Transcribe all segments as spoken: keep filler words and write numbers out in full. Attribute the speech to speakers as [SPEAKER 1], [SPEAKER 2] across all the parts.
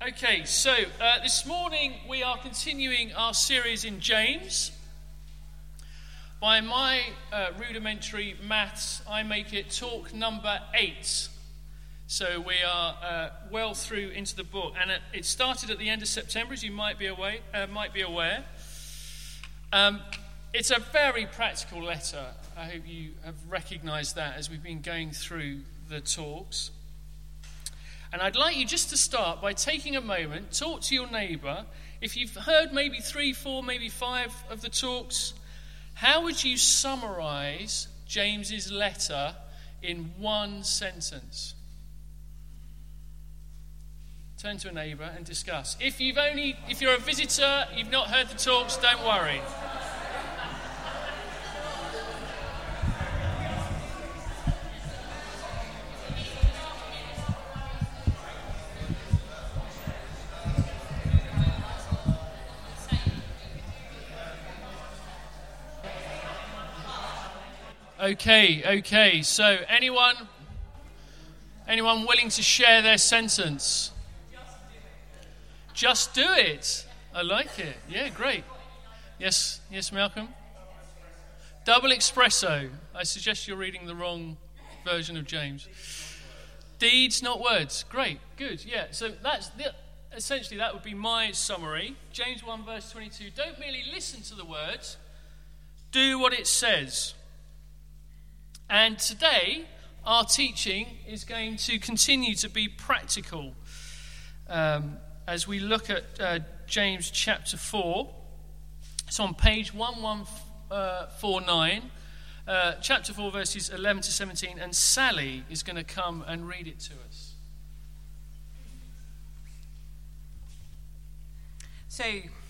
[SPEAKER 1] Okay, so uh, this morning we are continuing our series in James. By my uh, rudimentary maths, I make it talk number eight. So we are uh, well through into the book, and it, it started at the end of September, as you might be aware. Uh, might be aware. Um, it's a very practical letter. I hope you have recognised that as we've been going through the talks. And I'd like you just to start by taking a moment, talk to your neighbour. If you've heard maybe three, four, maybe five of the talks, how would you summarise James's letter in one sentence? Turn to a neighbour and discuss. If you've only, if you're a visitor, you've not heard the talks, don't worry. Okay, okay. So, anyone, anyone willing to share their sentence? Just do it. I like it. Yeah, great. Yes, yes, Malcolm. Double espresso. I suggest you're reading the wrong version of James. Deeds, not words. Great, good. Yeah. So that's the, essentially that would be my summary. James one verse twenty-two. Don't merely listen to the words. Do what it says. And today, our teaching is going to continue to be practical um, as we look at uh, James chapter four. It's on page eleven forty-nine, uh, chapter four, verses eleven to seventeen, and Sally is going to come and read it to us.
[SPEAKER 2] So,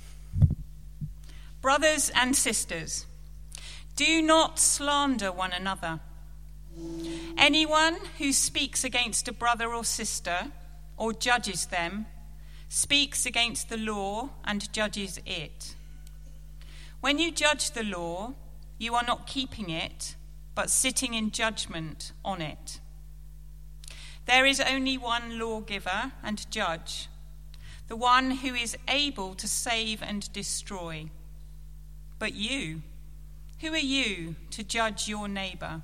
[SPEAKER 2] brothers and sisters, do not slander one another. Anyone who speaks against a brother or sister or judges them speaks against the law and judges it. When you judge the law, you are not keeping it, but sitting in judgment on it. There is only one lawgiver and judge, the one who is able to save and destroy. But you, who are you to judge your neighbour?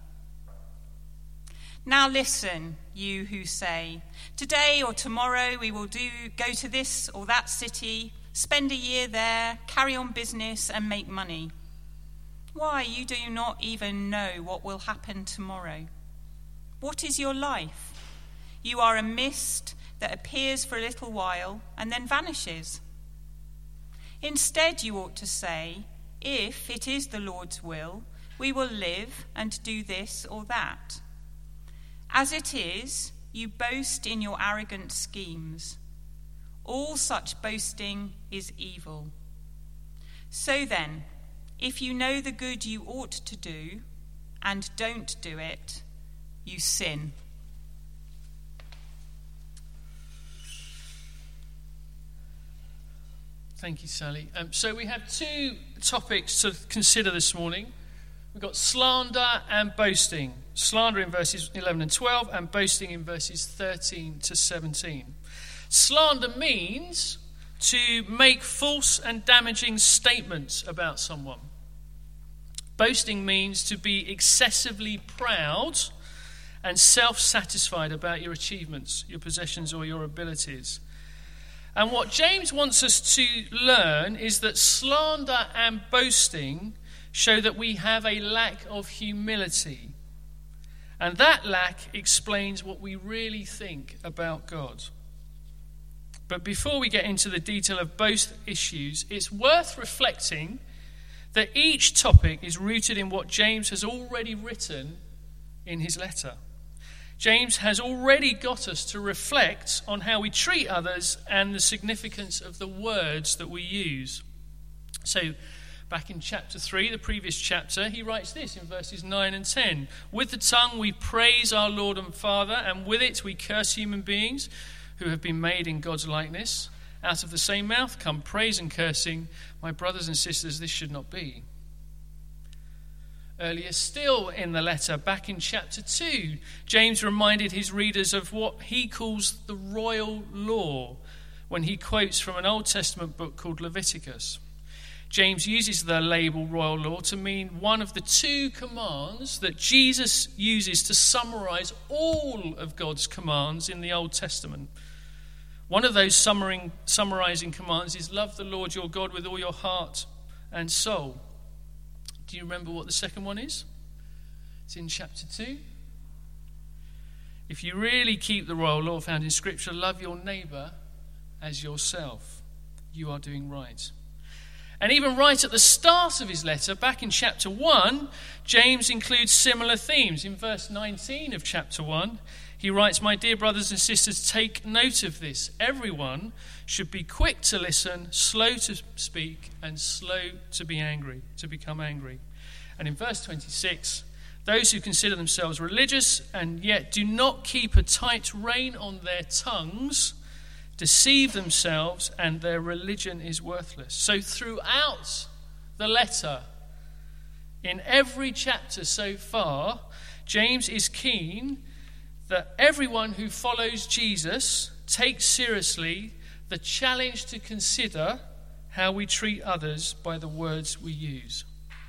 [SPEAKER 2] Now listen, you who say, today or tomorrow we will do go to this or that city, spend a year there, carry on business and make money. Why, you do not even know what will happen tomorrow. What is your life? You are a mist that appears for a little while and then vanishes. Instead, you ought to say, if it is the Lord's will, we will live and do this or that. As it is, you boast in your arrogant schemes. All such boasting is evil. So then, if you know the good you ought to do and don't do it, you sin.
[SPEAKER 1] Thank you, Sally. Um, so we have two topics to consider this morning. We've got slander and boasting. Slander in verses eleven and twelve, and boasting in verses thirteen to seventeen. Slander means to make false and damaging statements about someone. Boasting means to be excessively proud and self-satisfied about your achievements, your possessions, or your abilities. And what James wants us to learn is that slander and boasting show that we have a lack of humility. And that lack explains what we really think about God. But before we get into the detail of both issues, it's worth reflecting that each topic is rooted in what James has already written in his letter. James has already got us to reflect on how we treat others and the significance of the words that we use. So, back in chapter three, the previous chapter, he writes this in verses nine and ten. With the tongue we praise our Lord and Father, and with it we curse human beings who have been made in God's likeness. Out of the same mouth come praise and cursing. My brothers and sisters, this should not be. Earlier still in the letter, back in chapter two, James reminded his readers of what he calls the royal law, when he quotes from an Old Testament book called Leviticus. James uses the label royal law to mean one of the two commands that Jesus uses to summarize all of God's commands in the Old Testament. One of those summarizing commands is love the Lord your God with all your heart and soul. Do you remember what the second one is? It's in chapter two. If you really keep the royal law found in Scripture, love your neighbour as yourself, you are doing right. And even right at the start of his letter, back in chapter one, James includes similar themes. In verse nineteen of chapter one, he writes, "My dear brothers and sisters, take note of this. Everyone should be quick to listen, slow to speak, and slow to be angry, to become angry." And in verse twenty-six, those who consider themselves religious and yet do not keep a tight rein on their tongues deceive themselves, and their religion is worthless. So throughout the letter, in every chapter so far, James is keen that everyone who follows Jesus takes seriously the challenge to consider how we treat others by the words we use.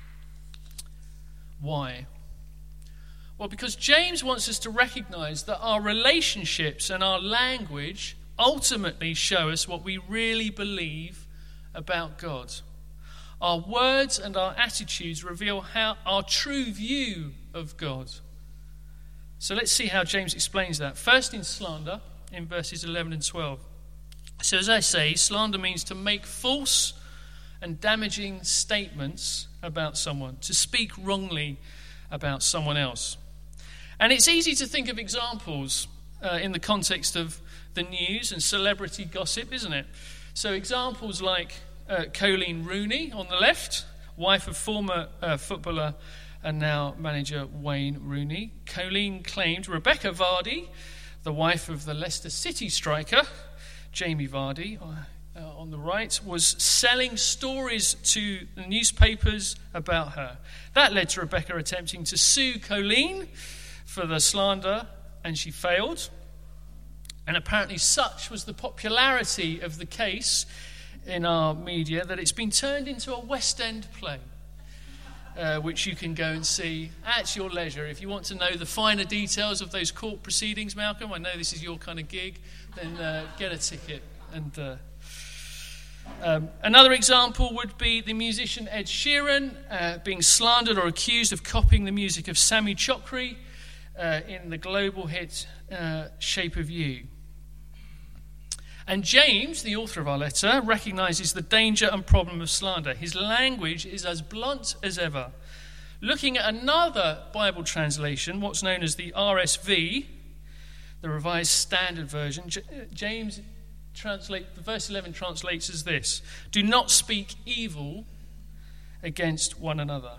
[SPEAKER 1] Why? Well, because James wants us to recognize that our relationships and our language ultimately show us what we really believe about God. Our words and our attitudes reveal how our true view of God. So let's see how James explains that. First in slander, in verses eleven and twelve. So as I say, slander means to make false and damaging statements about someone, to speak wrongly about someone else. And it's easy to think of examples uh, in the context of the news and celebrity gossip, isn't it? So examples like uh, Colleen Rooney on the left, wife of former uh, footballer and now manager Wayne Rooney. Colleen claimed Rebecca Vardy, the wife of the Leicester City striker Jamie Vardy, uh, uh, on the right, was selling stories to the newspapers about her. That led to Rebecca attempting to sue Colleen for the slander, and she failed. And apparently such was the popularity of the case in our media that it's been turned into a West End play, uh, which you can go and see at your leisure. If you want to know the finer details of those court proceedings, Malcolm, I know this is your kind of gig, then uh, get a ticket. And uh, um, another example would be the musician Ed Sheeran uh, being slandered or accused of copying the music of Sammy Chokri uh, in the global hit uh, Shape of You. And James, the author of our letter, recognizes the danger and problem of slander. His language is as blunt as ever. Looking at another Bible translation, what's known as the R S V, the Revised Standard Version, J- James translate verse eleven translates as this: "Do not speak evil against one another."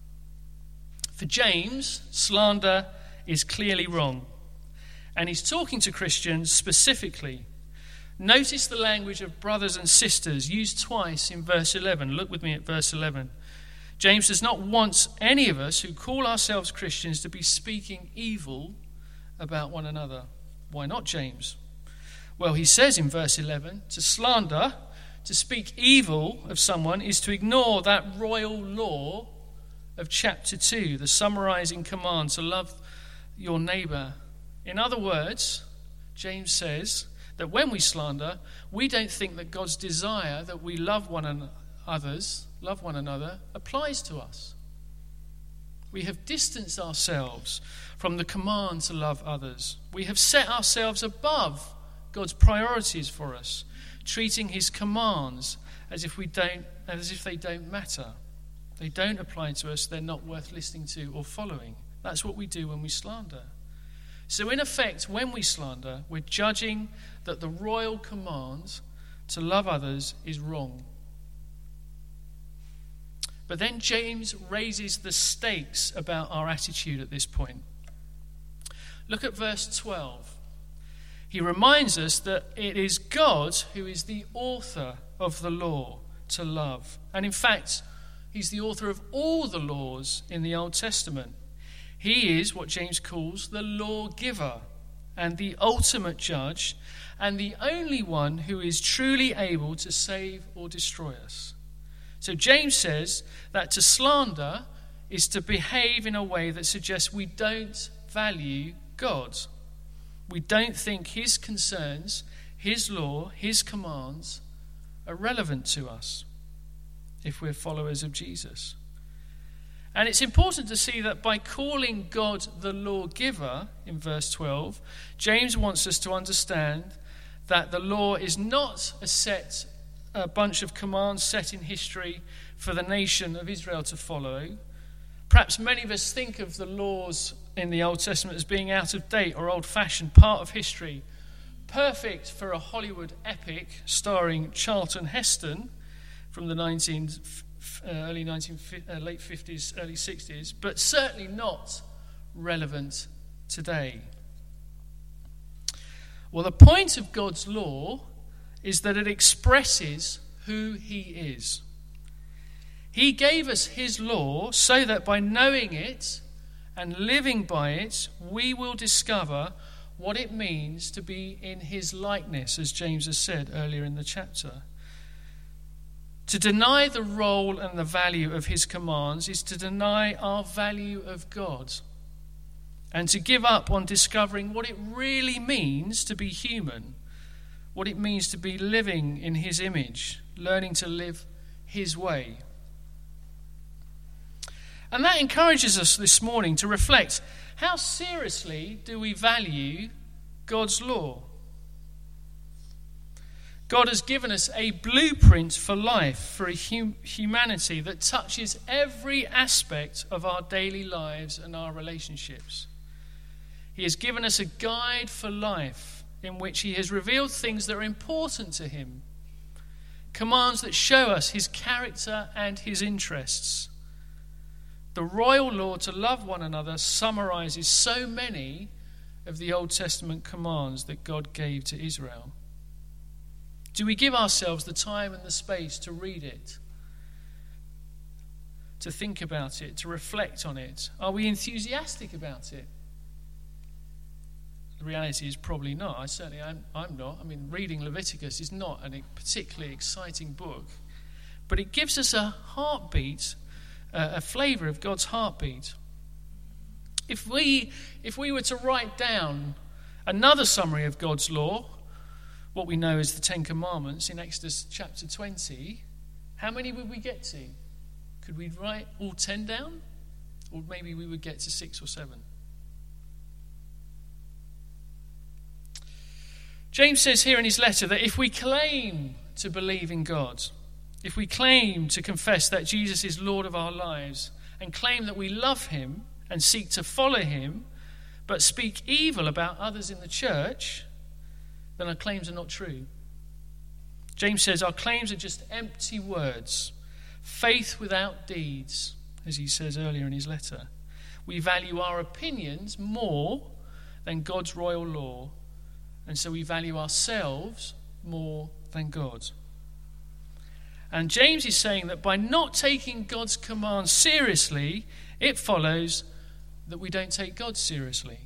[SPEAKER 1] For James, slander is clearly wrong. And he's talking to Christians specifically. Notice the language of brothers and sisters used twice in verse eleven. Look with me at verse eleven. James does not want any of us who call ourselves Christians to be speaking evil about one another. Why not, James? Well, he says in verse eleven, to slander, to speak evil of someone, is to ignore that royal law of chapter two, the summarizing command to love your neighbor. In other words, James says that when we slander, we don't think that God's desire that we love one another, love one another, applies to us. We have distanced ourselves from the command to love others. We have set ourselves above God's priorities for us, treating his commands as if we don't, as if they don't matter. They don't apply to us, they're not worth listening to or following. That's what we do when we slander. So in effect, when we slander, we're judging that the royal command to love others is wrong. But then James raises the stakes about our attitude at this point. Look at verse twelve. He reminds us that it is God who is the author of the law to love. And in fact, he's the author of all the laws in the Old Testament. He is what James calls the lawgiver and the ultimate judge, and the only one who is truly able to save or destroy us. So James says that to slander is to behave in a way that suggests we don't value God. We don't think his concerns, his law, his commands are relevant to us if we're followers of Jesus. And it's important to see that by calling God the lawgiver in verse twelve, James wants us to understand that the law is not a set, a bunch of commands set in history for the nation of Israel to follow. Perhaps many of us think of the laws in the Old Testament as being out of date or old-fashioned, part of history, perfect for a Hollywood epic starring Charlton Heston from the nineteen, uh, early nineteen, uh, late fifties, early sixties, but certainly not relevant today. Well, the point of God's law is that it expresses who he is. He gave us his law so that by knowing it and living by it, we will discover what it means to be in his likeness, as James has said earlier in the chapter. To deny the role and the value of his commands is to deny our value of God, and to give up on discovering what it really means to be human, what it means to be living in his image, learning to live his way. And that encourages us this morning to reflect, how seriously do we value God's law? God has given us a blueprint for life, for a hum- humanity that touches every aspect of our daily lives and our relationships. He has given us a guide for life in which he has revealed things that are important to him, commands that show us his character and his interests. The royal law to love one another summarizes so many of the Old Testament commands that God gave to Israel. Do we give ourselves the time and the space to read it, to think about it, to reflect on it? Are we enthusiastic about it? The reality is probably not. I certainly am, I'm not. I mean, reading Leviticus is not a particularly exciting book, but it gives us a heartbeat, uh, a flavour of God's heartbeat. If we, if we were to write down another summary of God's law, what we know as the Ten Commandments in Exodus chapter twenty, how many would we get to? Could we write all ten down? Or maybe we would get to six or seven. James says here in his letter that if we claim to believe in God, if we claim to confess that Jesus is Lord of our lives, and claim that we love him and seek to follow him, but speak evil about others in the church, then our claims are not true. James says our claims are just empty words, faith without deeds, as he says earlier in his letter. We value our opinions more than God's royal law, and so we value ourselves more than God. And James is saying that by not taking God's commands seriously, it follows that we don't take God seriously.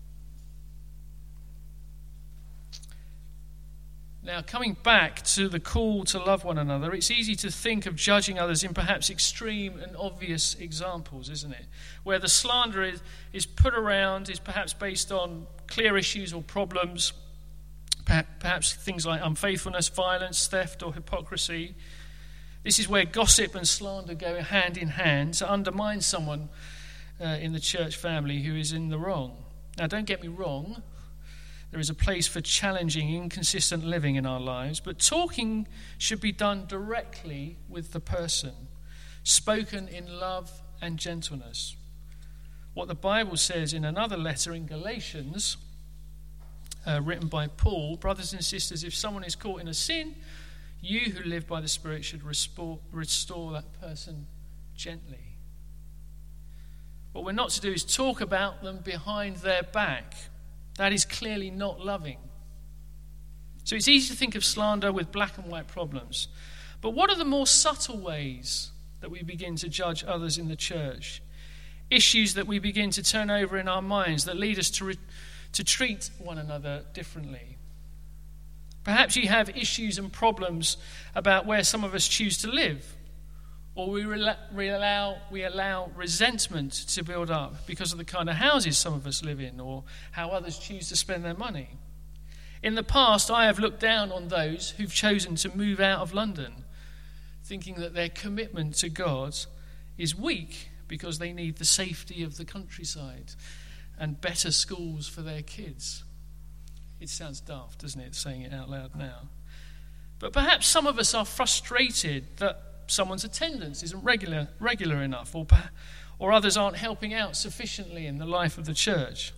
[SPEAKER 1] Now, coming back to the call to love one another, it's easy to think of judging others in perhaps extreme and obvious examples, isn't it? Where the slander is, is put around, is perhaps based on clear issues or problems, perhaps things like unfaithfulness, violence, theft, or hypocrisy. This is where gossip and slander go hand in hand to undermine someone uh, in the church family who is in the wrong. Now, don't get me wrong. There is a place for challenging, inconsistent living in our lives, but talking should be done directly with the person, spoken in love and gentleness. What the Bible says in another letter in Galatians, uh, written by Paul, brothers and sisters, if someone is caught in a sin, you who live by the Spirit should restore, restore that person gently. What we're not to do is talk about them behind their back. That is clearly not loving. So it's easy to think of slander with black and white problems. But what are the more subtle ways that we begin to judge others in the church? Issues that we begin to turn over in our minds that lead us to, re- to treat one another differently. Perhaps you have issues and problems about where some of us choose to live, or we, rela- we, allow, we allow resentment to build up because of the kind of houses some of us live in, or how others choose to spend their money. In the past, I have looked down on those who've chosen to move out of London, thinking that their commitment to God is weak because they need the safety of the countryside and better schools for their kids. It sounds daft, doesn't it, saying it out loud now? But perhaps some of us are frustrated that someone's attendance isn't regular regular enough, or, or others aren't helping out sufficiently in the life of the church.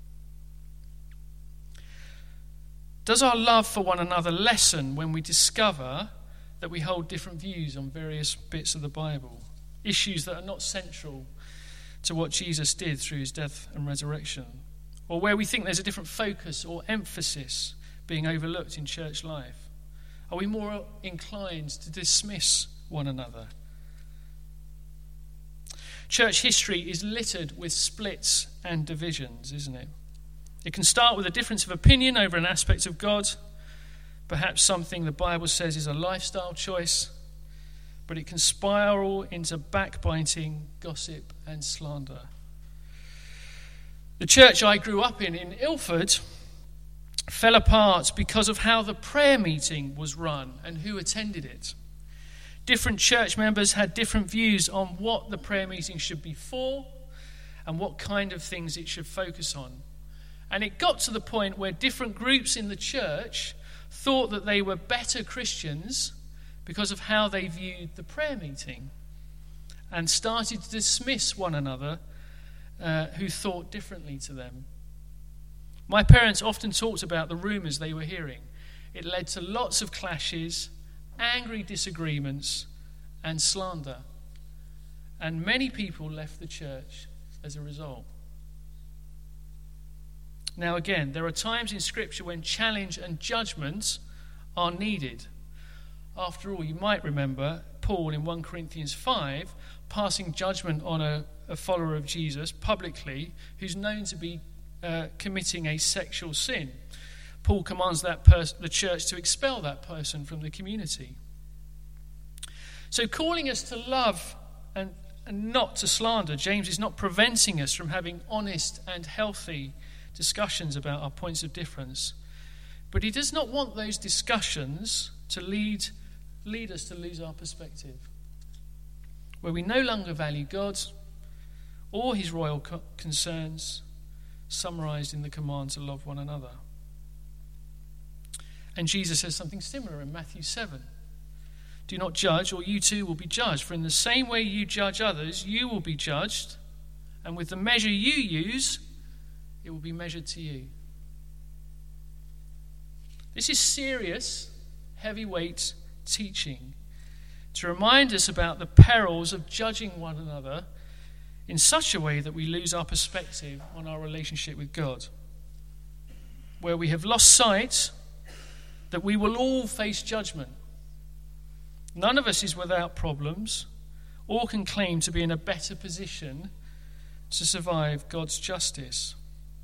[SPEAKER 1] Does our love for one another lessen when we discover that we hold different views on various bits of the Bible, issues that are not central to what Jesus did through his death and resurrection, or where we think there's a different focus or emphasis being overlooked in church life? Are we more inclined to dismiss one another? Church history is littered with splits and divisions, isn't it? It can start with a difference of opinion over an aspect of God, perhaps something the Bible says is a lifestyle choice, but it can spiral into backbiting, gossip, and slander. The church I grew up in, in Ilford, fell apart because of how the prayer meeting was run and who attended it. Different church members had different views on what the prayer meeting should be for and what kind of things it should focus on. And it got to the point where different groups in the church thought that they were better Christians because of how they viewed the prayer meeting, and started to dismiss one another uh, who thought differently to them. My parents often talked about the rumours they were hearing. It led to lots of clashes, angry disagreements, and slander. And many people left the church as a result. Now again, there are times in Scripture when challenge and judgment are needed. After all, you might remember Paul in First Corinthians five passing judgment on a, a follower of Jesus publicly who's known to be uh, committing a sexual sin. Paul commands that pers- the church to expel that person from the community. So calling us to love and, and not to slander, James is not preventing us from having honest and healthy discussions about our points of difference. But he does not want those discussions to lead, lead us to lose our perspective, where we no longer value God or his royal co- concerns summarized in the command to love one another. And Jesus says something similar in Matthew seven. Do not judge, or you too will be judged. For in the same way you judge others, you will be judged. And with the measure you use, it will be measured to you. This is serious, heavyweight teaching to remind us about the perils of judging one another in such a way that we lose our perspective on our relationship with God, where we have lost sight that we will all face judgment. None of us is without problems or can claim to be in a better position to survive God's justice.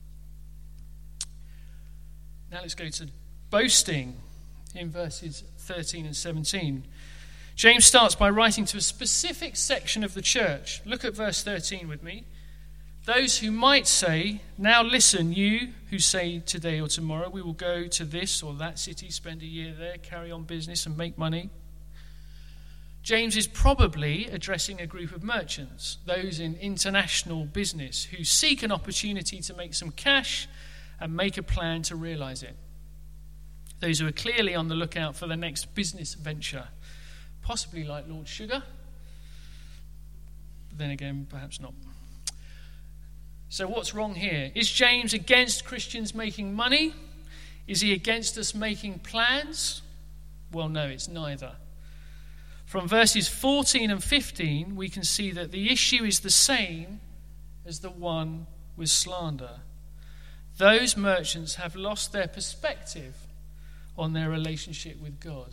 [SPEAKER 1] Now let's go to boasting in verses thirteen and seventeen. James starts by writing to a specific section of the church. Look at verse thirteen with me. Those who might say, now listen, you who say today or tomorrow we will go to this or that city, spend a year there, carry on business and make money. James is probably addressing a group of merchants, those in international business who seek an opportunity to make some cash and make a plan to realize it. Those who are clearly on the lookout for the next business venture, possibly like Lord Sugar, but then again, perhaps not. So what's wrong here? Is James against Christians making money? Is he against us making plans? Well, no, it's neither. From verses fourteen and fifteen, we can see that the issue is the same as the one with slander. Those merchants have lost their perspective on their relationship with God.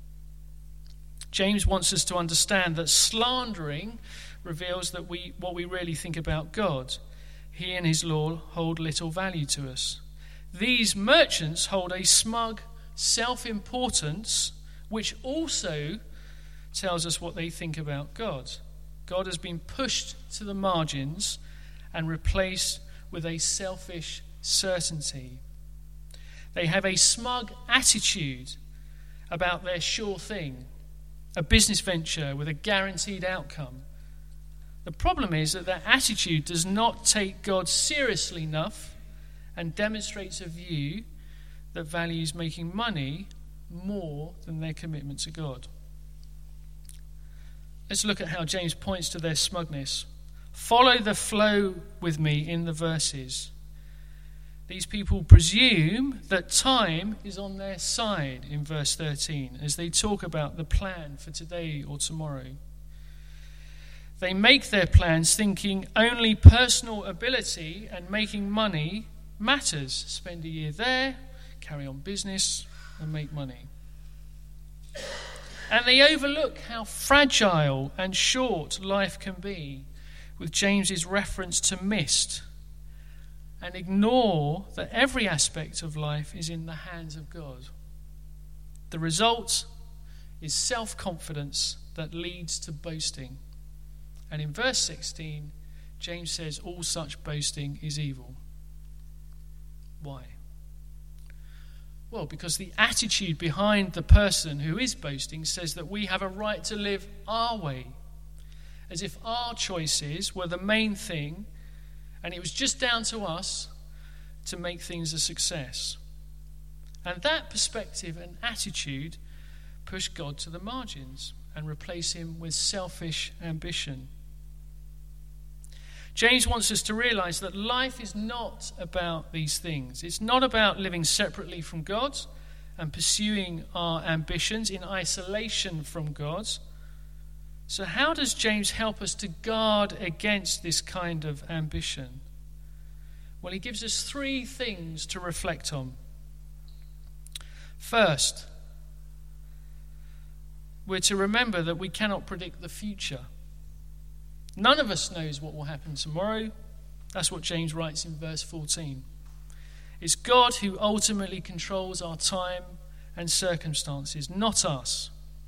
[SPEAKER 1] James wants us to understand that slandering reveals that we what we really think about God. He and his law hold little value to us. These merchants hold a smug self-importance, which also tells us what they think about God. God has been pushed to the margins and replaced with a selfish certainty. They have a smug attitude about their sure thing, a business venture with a guaranteed outcome. The problem is that their attitude does not take God seriously enough and demonstrates a view that values making money more than their commitment to God. Let's look at how James points to their smugness. Follow the flow with me in the verses. These people presume that time is on their side in verse thirteen as they talk about the plan for today or tomorrow. They make their plans thinking only personal ability and making money matters. Spend a year there, carry on business, and make money. And they overlook how fragile and short life can be, with James's reference to mist, and ignore that every aspect of life is in the hands of God. The result is self-confidence that leads to boasting. And in verse sixteen, James says all such boasting is evil. Why? Well, because the attitude behind the person who is boasting says that we have a right to live our way, as if our choices were the main thing and it was just down to us to make things a success. And that perspective and attitude push God to the margins and replace him with selfish ambition. James wants us to realize that life is not about these things. It's not about living separately from God and pursuing our ambitions in isolation from God. So how does James help us to guard against this kind of ambition? Well, he gives us three things to reflect on. First, we're to remember that we cannot predict the future. None of us knows what will happen tomorrow. That's what James writes in verse fourteen. It's God who ultimately controls our time and circumstances, not us.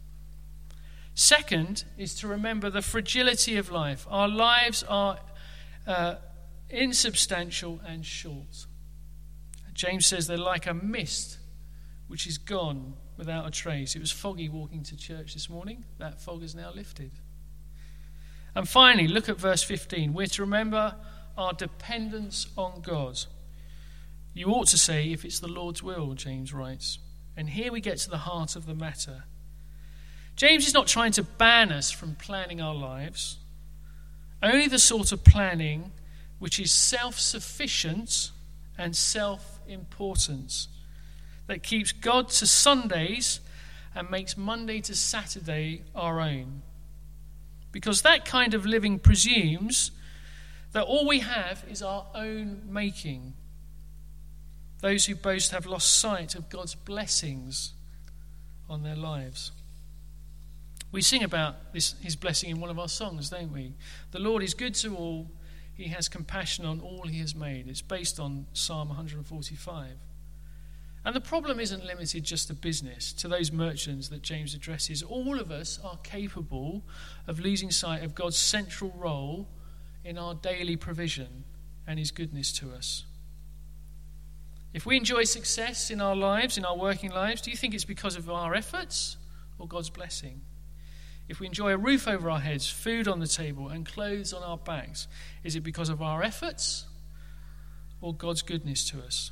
[SPEAKER 1] Second is to remember the fragility of life. Our lives are uh, insubstantial and short. James says they're like a mist which is gone without a trace. It was foggy walking to church this morning. That fog is now lifted. And finally, look at verse fifteen. We're to remember our dependence on God. You ought to say, if it's the Lord's will, James writes. And here we get to the heart of the matter. James is not trying to ban us from planning our lives. Only the sort of planning which is self-sufficient and self-important, that keeps God to Sundays and makes Monday to Saturday our own. Because that kind of living presumes that all we have is our own making. Those who boast have lost sight of God's blessings on their lives. We sing about this, his blessing in one of our songs, don't we? The Lord is good to all. He has compassion on all he has made. It's based on Psalm one forty-five. And the problem isn't limited just to business, to those merchants that James addresses. All of us are capable of losing sight of God's central role in our daily provision and his goodness to us. If we enjoy success in our lives, in our working lives, do you think it's because of our efforts or God's blessing? If we enjoy a roof over our heads, food on the table, and clothes on our backs, is it because of our efforts or God's goodness to us?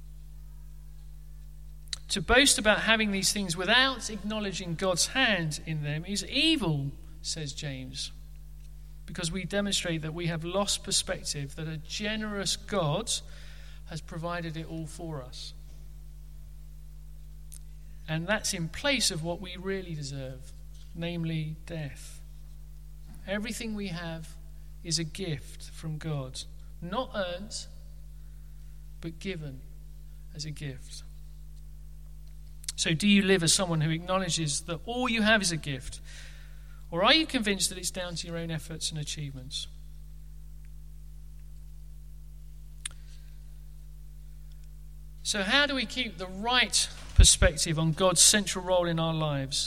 [SPEAKER 1] To boast about having these things without acknowledging God's hand in them is evil, says James, because we demonstrate that we have lost perspective that a generous God has provided it all for us. And that's in place of what we really deserve, namely death. Everything we have is a gift from God, not earned, but given as a gift. So do you live as someone who acknowledges that all you have is a gift? Or are you convinced that it's down to your own efforts and achievements? So how do we keep the right perspective on God's central role in our lives?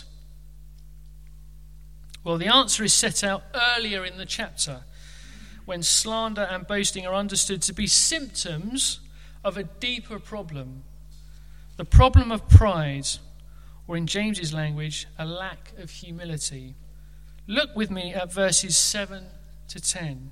[SPEAKER 1] Well, the answer is set out earlier in the chapter, when slander and boasting are understood to be symptoms of a deeper problem, the problem of pride, or in James's language, a lack of humility. Look with me at verses seven to ten.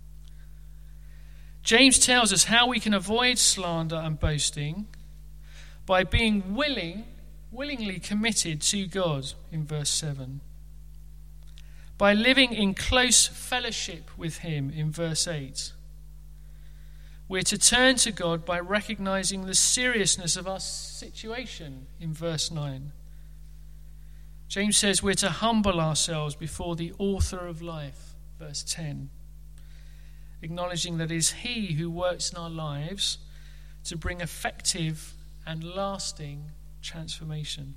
[SPEAKER 1] James tells us how we can avoid slander and boasting by being willing, willingly committed to God in verse seven. By living in close fellowship with him in verse eight. We're to turn to God by recognizing the seriousness of our situation in verse nine. James says we're to humble ourselves before the author of life, verse ten. Acknowledging that it is he who works in our lives to bring effective and lasting transformation.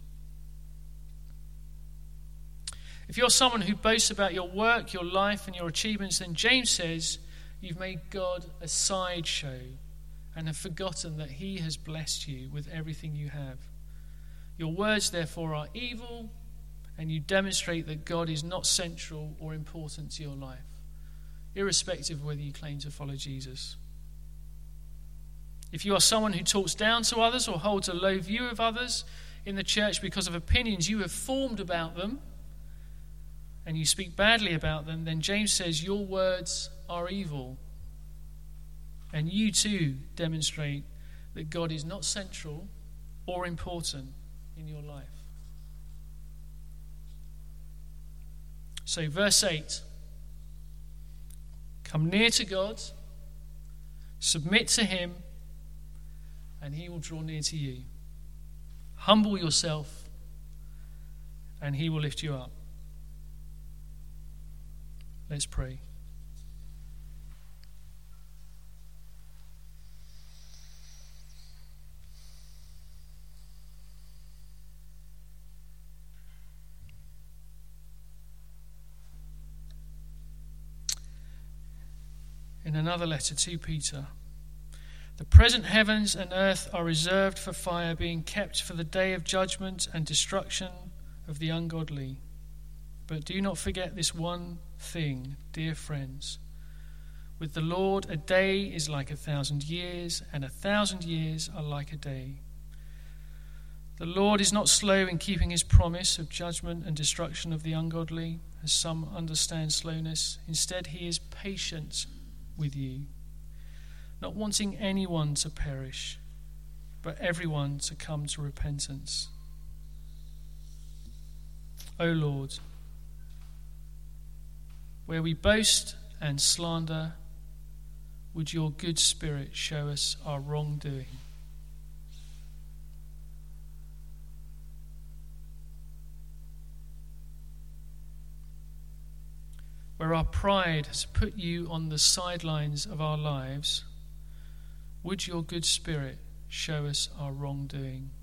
[SPEAKER 1] If you're someone who boasts about your work, your life, and your achievements, then James says you've made God a sideshow and have forgotten that he has blessed you with everything you have. Your words, therefore, are evil, and you demonstrate that God is not central or important to your life, irrespective of whether you claim to follow Jesus. If you are someone who talks down to others or holds a low view of others in the church because of opinions you have formed about them, and you speak badly about them, then James says your words are evil. And you too demonstrate that God is not central or important in your life. So verse eight. Come near to God, submit to him, and he will draw near to you. Humble yourself, and he will lift you up. Let's pray. In another letter to Peter, the present heavens and earth are reserved for fire, being kept for the day of judgment and destruction of the ungodly. But do not forget this one thing, dear friends. With the Lord, a day is like a thousand years, and a thousand years are like a day. The Lord is not slow in keeping his promise of judgment and destruction of the ungodly, as some understand slowness. Instead, he is patient with you, not wanting anyone to perish, but everyone to come to repentance. O Lord, where we boast and slander, would your good Spirit show us our wrongdoing? Where our pride has put you on the sidelines of our lives, would your good Spirit show us our wrongdoing?